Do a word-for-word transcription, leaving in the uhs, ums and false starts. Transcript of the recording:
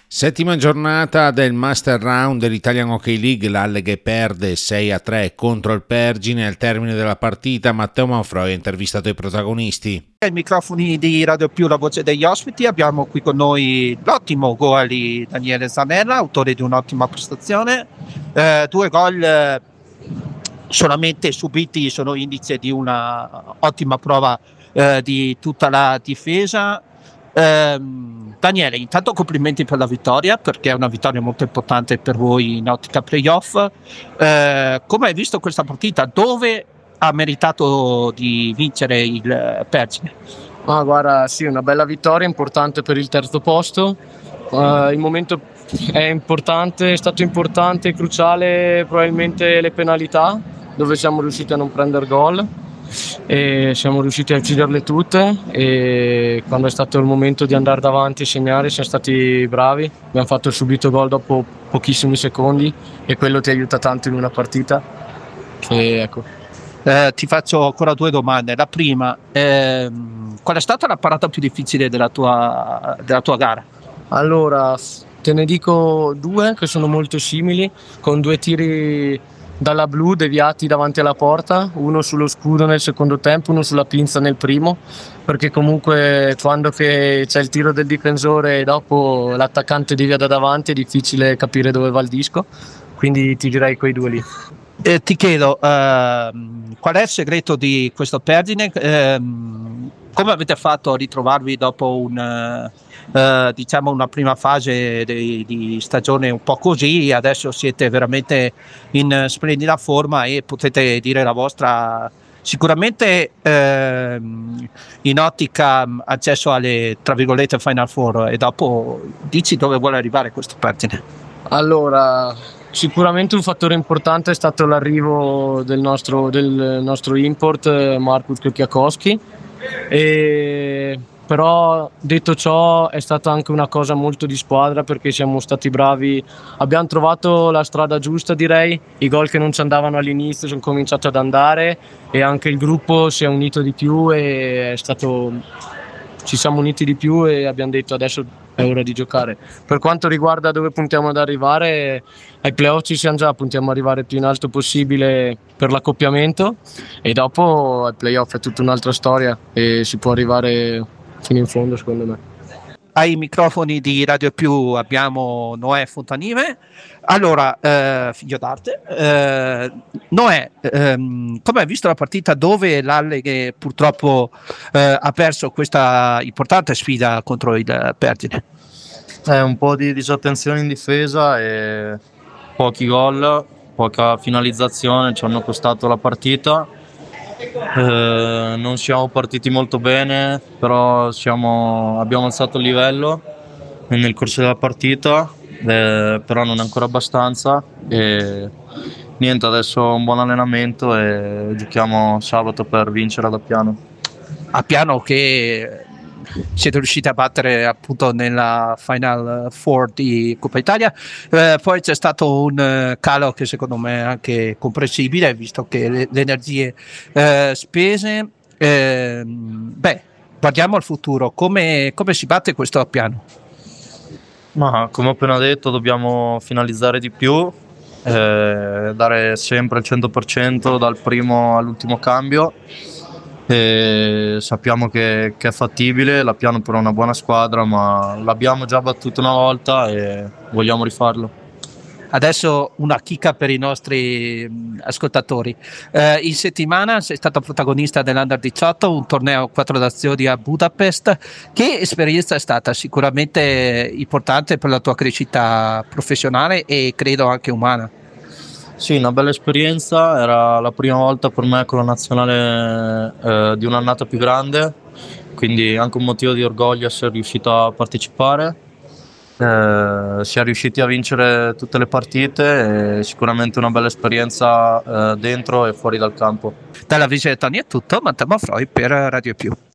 Settima giornata del Master Round dell'Italian Hockey League, l'Alleghe perde sei a tre contro il Pergine. Al termine della partita Matteo Manfroi ha intervistato i protagonisti. Ai microfoni di Radio Più, la voce degli ospiti, abbiamo qui con noi l'ottimo goalie Daniele Zanella, autore di un'ottima prestazione, eh, due gol eh, solamente subiti sono indice di una ottima prova eh, di tutta la difesa. Eh, Daniele, intanto complimenti per la vittoria, perché è una vittoria molto importante per voi in ottica playoff. Eh, come hai visto questa partita? Dove ha meritato di vincere il Pergine? Ah, guarda, sì, una bella vittoria, importante per il terzo posto. Uh, il momento è importante, è stato importante, cruciale probabilmente le penalità, dove siamo riusciti a non prendere gol e siamo riusciti a ucciderle tutte, e quando è stato il momento di andare davanti e segnare siamo stati bravi, abbiamo fatto subito gol dopo pochissimi secondi e quello ti aiuta tanto in una partita. E ecco. Eh, ti faccio ancora due domande. La prima, ehm, qual è stata la parata più difficile della tua, della tua gara? Allora, te ne dico due che sono molto simili, con due tiri dalla blu deviati davanti alla porta, uno sullo scudo nel secondo tempo, uno sulla pinza nel primo, perché comunque quando che c'è il tiro del difensore e dopo l'attaccante devia da davanti è difficile capire dove va il disco, quindi ti direi quei due lì. Eh, ti chiedo, ehm, qual è il segreto di questo Pergine? Ehm, come avete fatto a ritrovarvi dopo un, eh, diciamo una prima fase di, di stagione un po' così? Adesso siete veramente in splendida forma e potete dire la vostra, sicuramente ehm, in ottica accesso alle, tra virgolette, Final Four, e dopo dici dove vuole arrivare questo Pergine. Allora, sicuramente un fattore importante è stato l'arrivo del nostro, del nostro import Markus Kwiatkowski, e però detto ciò è stata anche una cosa molto di squadra, perché siamo stati bravi, abbiamo trovato la strada giusta, direi. I gol che non ci andavano all'inizio sono cominciati ad andare e anche il gruppo si è unito di più e è stato, ci siamo uniti di più e abbiamo detto adesso è ora di giocare. Per quanto riguarda dove puntiamo ad arrivare, ai playoff ci siamo già, puntiamo ad arrivare più in alto possibile per l'accoppiamento, e dopo ai playoff è tutta un'altra storia e si può arrivare fino in fondo, secondo me. Ai microfoni di Radio Più abbiamo Noè Fontanive. Allora, eh, figlio d'arte, eh, Noè, ehm, come hai visto la partita dove l'Alleghe purtroppo eh, ha perso questa importante sfida contro il Pergine? Eh, un po' di disattenzione in difesa e pochi gol, poca finalizzazione ci hanno costato la partita. Eh, non siamo partiti molto bene, però siamo, abbiamo alzato il livello nel corso della partita, eh, però non è ancora abbastanza. E niente, adesso un buon allenamento e giochiamo sabato per vincere ad Appiano. Appiano che siete riusciti a battere appunto nella Final Four di Coppa Italia. Eh, poi c'è stato un uh, calo che secondo me è anche comprensibile, visto che le, le energie eh, spese. Eh, beh, guardiamo al futuro. Come, come si batte questo Appiano? Ma come ho appena detto, dobbiamo finalizzare di più, eh, dare sempre il cento per cento dal primo all'ultimo cambio. E sappiamo che, che è fattibile, l'Appiano però è una buona squadra, ma l'abbiamo già battuto una volta e vogliamo rifarlo. Adesso una chicca per i nostri mh, ascoltatori. Eh, in settimana sei stato protagonista dell'Under diciotto, un torneo quattro nazioni a Budapest. Che esperienza è stata? Sicuramente importante per la tua crescita professionale e credo anche umana. Sì, una bella esperienza, era la prima volta per me con la nazionale eh, di un'annata più grande, quindi anche un motivo di orgoglio essere riuscito a partecipare. Eh, si è riusciti a vincere tutte le partite e sicuramente una bella esperienza eh, dentro e fuori dal campo. Dalla Vigile Tony è tutto, Matteo Manfroi per Radio Più.